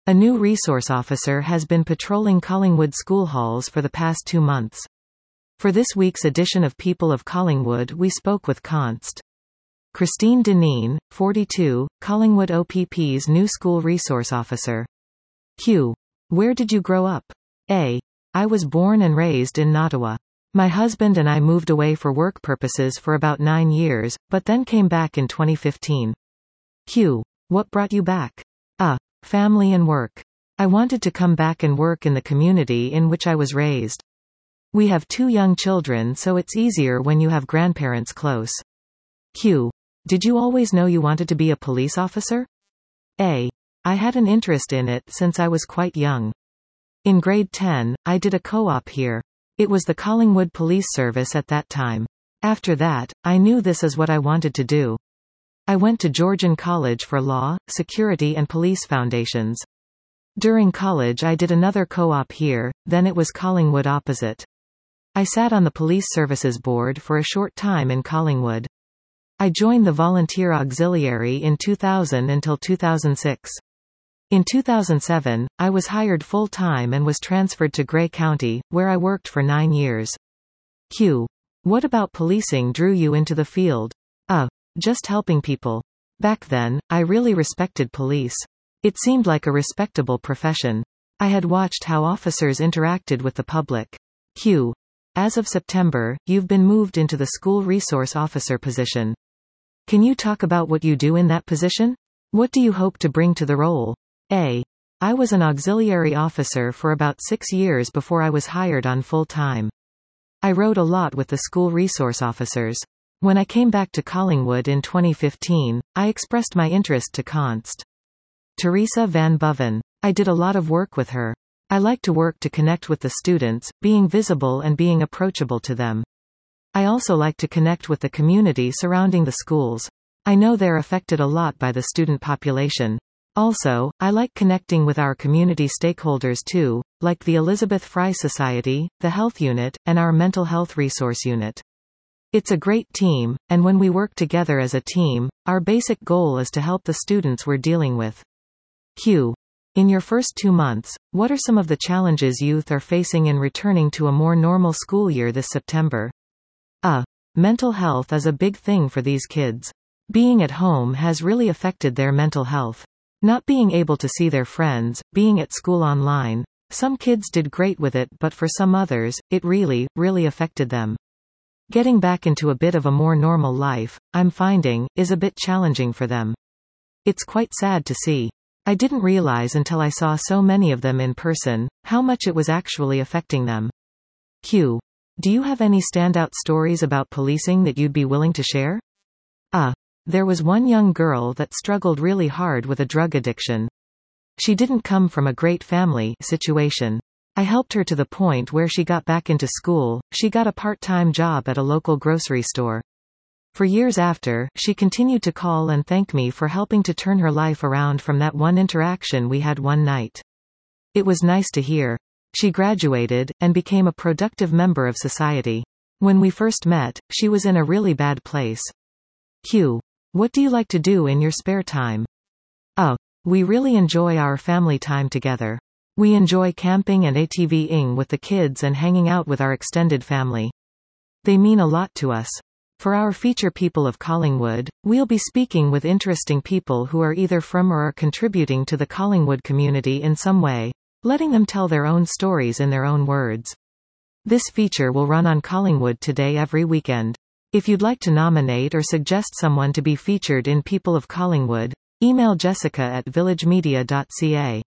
A new resource officer has been patrolling Collingwood school halls for the past 2 months. For this week's edition of People of Collingwood, we spoke with Const. Christine Deneen, 42, Collingwood OPP's new school resource officer. Q. Where did you grow up? A. I was born and raised in Nottawa. My husband and I moved away for work purposes for about 9 years, but then came back in 2015. Q. What brought you back? A. Family and work. I wanted to come back and work in the community in which I was raised. We have 2 young children, so it's easier when you have grandparents close. Q. Did you always know you wanted to be a police officer? A. I had an interest in it since I was quite young. In grade 10, I did a co-op here. It was the Collingwood Police Service at that time. After that, I knew this is what I wanted to do. I went to Georgian College for Law, Security and Police Foundations. During college I did another co-op here, then it was Collingwood opposite. I sat on the Police Services Board for a short time in Collingwood. I joined the Volunteer Auxiliary in 2000 until 2006. In 2007, I was hired full-time and was transferred to Grey County, where I worked for 9 years. Q. What about policing drew you into the field? A. Just helping people. Back then, I really respected police. It seemed like a respectable profession. I had watched how officers interacted with the public. Q. As of September, you've been moved into the school resource officer position. Can you talk about what you do in that position? What do you hope to bring to the role? A. I was an auxiliary officer for about 6 years before I was hired on full-time. I rode a lot with the school resource officers. When I came back to Collingwood in 2015, I expressed my interest to Const. Teresa Van Boven. I did a lot of work with her. I like to work to connect with the students, being visible and being approachable to them. I also like to connect with the community surrounding the schools. I know they're affected a lot by the student population. Also, I like connecting with our community stakeholders too, like the Elizabeth Fry Society, the Health Unit, and our Mental Health Resource Unit. It's a great team, and when we work together as a team, our basic goal is to help the students we're dealing with. Q. In your first 2 months, what are some of the challenges youth are facing in returning to a more normal school year this September? A. Mental health is a big thing for these kids. Being at home has really affected their mental health. Not being able to see their friends, being at school online. Some kids did great with it, but for some others, it really affected them. Getting back into a bit of a more normal life, I'm finding, is a bit challenging for them. It's quite sad to see. I didn't realize until I saw so many of them in person, how much it was actually affecting them. Q. Do you have any standout stories about policing that you'd be willing to share? A. There was one young girl that struggled really hard with a drug addiction. She didn't come from a great family situation. I helped her to the point where she got back into school. She got a part-time job at a local grocery store. For years after, she continued to call and thank me for helping to turn her life around from that one interaction we had one night. It was nice to hear. She graduated, and became a productive member of society. When we first met, she was in a really bad place. Q. What do you like to do in your spare time? A. We really enjoy our family time together. We enjoy camping and ATVing with the kids and hanging out with our extended family. They mean a lot to us. For our feature People of Collingwood, we'll be speaking with interesting people who are either from or are contributing to the Collingwood community in some way, letting them tell their own stories in their own words. This feature will run on Collingwood Today every weekend. If you'd like to nominate or suggest someone to be featured in People of Collingwood, email Jessica at villagemedia.ca.